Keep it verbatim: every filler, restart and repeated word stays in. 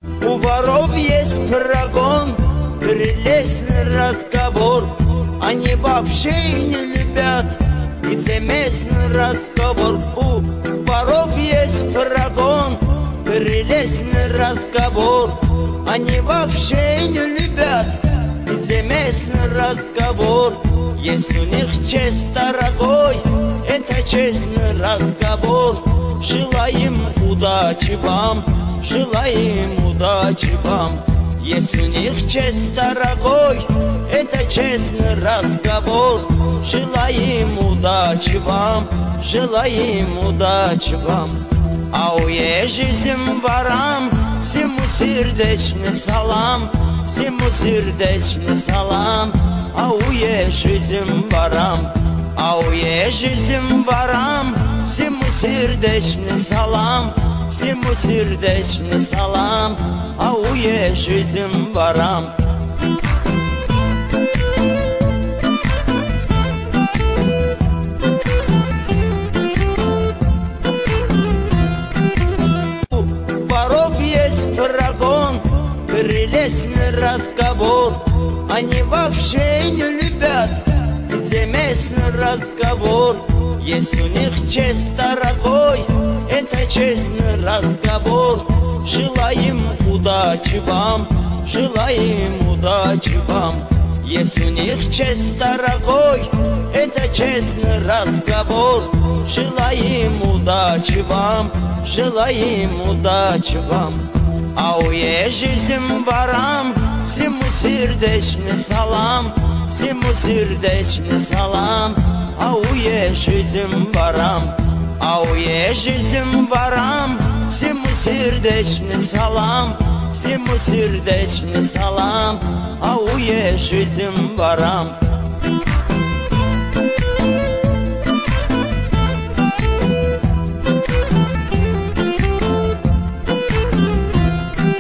У воров есть прогон, прелестный разговор. Они вообще не любят лицеместный разговор. У воров есть прогон, прелестный разговор. Они вообще не любят лицеместный разговор. Есть у них честь, дорогой, это честный разговор. Желаем удачи вам, желаем удачи вам. Есть у них честь, дорогой, это честный разговор. Желаем удачи вам, желаем удачи вам. А уезжим ворам всему сердечный салам, всему сердечный салам. А уезжим ворам, а уезжим ворам всему сердечный салам, всему сердечный салам. А уезжим ворам. У воров есть прогон, прелестный разговор. Они вообще не любят лицеместный разговор. Есть у них честь, дорогой, это честный разговор. Желаем удачи вам, желаем удачи вам. Есть у них честь, дорогой, это честный разговор. Желаем удачи вам, желаем удачи вам. А уезжим ворам всему сердечный салам, всему сердечный салам. А уезжим ворам, а уезжим ворам всему сердечный салам, всему сердечный салам. А уезжим ворам.